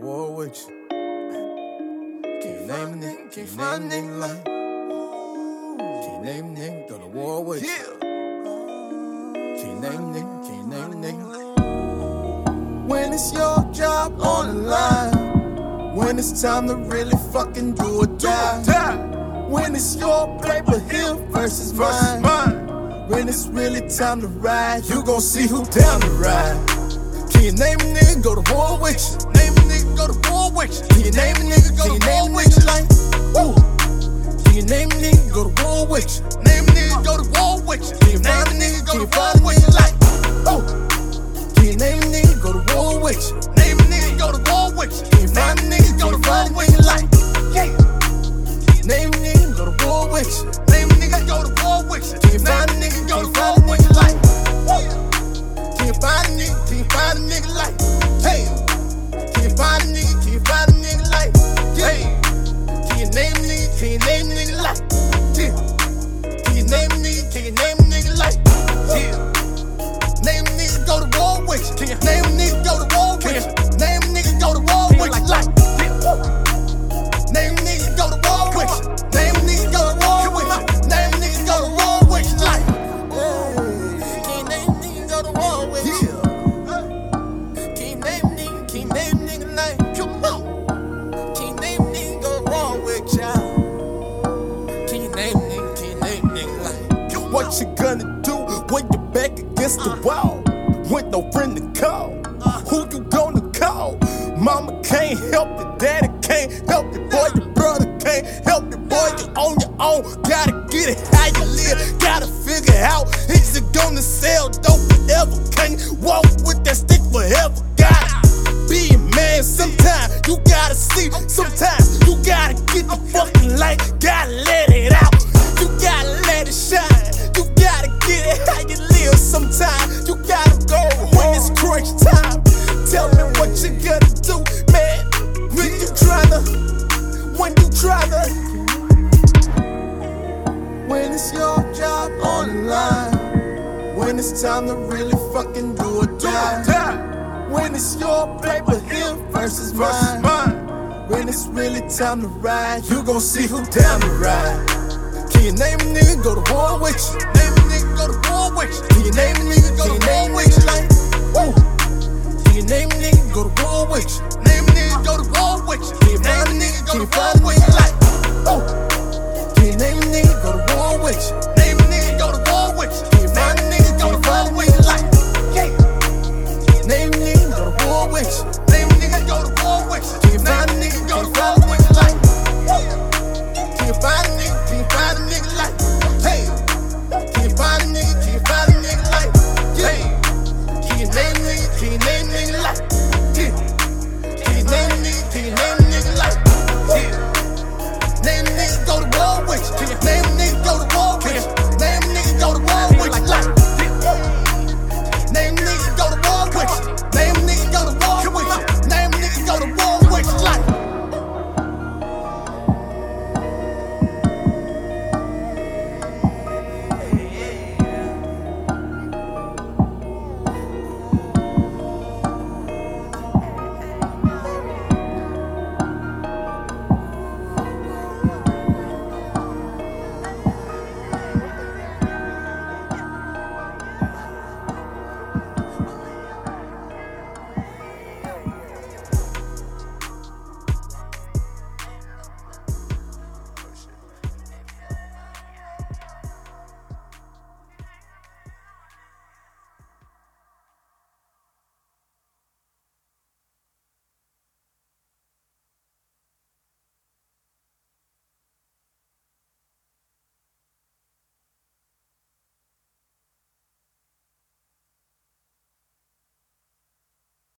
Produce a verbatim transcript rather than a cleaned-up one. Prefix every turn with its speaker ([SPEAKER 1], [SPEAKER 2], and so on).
[SPEAKER 1] war with you. Can't name a nigga, can't find a nigga like. Can't name a nigga, go to war with you. Can't name a nigga, can't name a nigga. When it's your job on the line, when it's time to really fucking do or die, when it's your paper here versus mine, when it's really time to ride, you gon' see who down to ride. Can you name a nigga, go to war with you? Name a nigga, go to war with you. Can you name a nigga, go to war with you? Like, ooh. Can you name a nigga, go to war with you? Name a nigga, go to war with you. Can you find a nigga, go to war with you? Like, ooh. Can you name a nigga, go to war with you? Name a nigga, go to war with you. Can you find a nigga, go to war with you? Like, yeah. Name a nigga, go to war with you. Name a nigga, go to war with you. Can you find a nigga, go to war with you? Like, yeah. Can you find a nigga, can you find a nigga like, hey? Can you find a nigga, can you find a nigga like, hey? Can you name a nigga, can you name a nigga like, yeah? Can you name a nigga, can you name a nigga like, yeah? Name a nigga, go to war with you. Can you name a nigga, go to war with you? Name a nigga, go to war with you like, name a nigga, go to war with you. Name a nigga, go to war with you. Name a nigga, go to war with you like, can you name a nigga, go to war with you? Can you name a nigga, can you name a nigga like, come on? Can you name a nigga, go to war with ya? Can you name a nigga, can you name a nigga like, what you gonna do when you're back against the wall with no friend to call? Who you gonna call? Mama can't help it, daddy can't help it, boy, your brother can't help it, boy, you on your own, gotta get it how you live, gotta figure out, is it gonna sell dope forever, can't walk with that stick forever, gotta be a man sometimes, you gotta see, sometimes you gotta get the fucking light, gotta let it out, you gotta let it shine, you gotta get it how you live sometimes, you gotta go when it's crunch time. Tell me what you gonna do, man. When you tryna, when you tryna, when it's your job on the line, when it's time to really fucking do or die, when it's your paper here versus mine, when it's really time to ride, you gon' see who down to ride. Can you name a nigga, go to war with you? Name a nigga, go to war with you. Can you name a nigga, go to war with you? Like, ooh. Can you name a nigga, go to war with you? Name a nigga, go to war with you. Can you find a nigga, go to war with you? Like, oh. Can you name a nigga, go to war with you? Name a nigga, go to war with you. Can you find a nigga, go to war with you? Like, yeah. Name a nigga, go to war with you.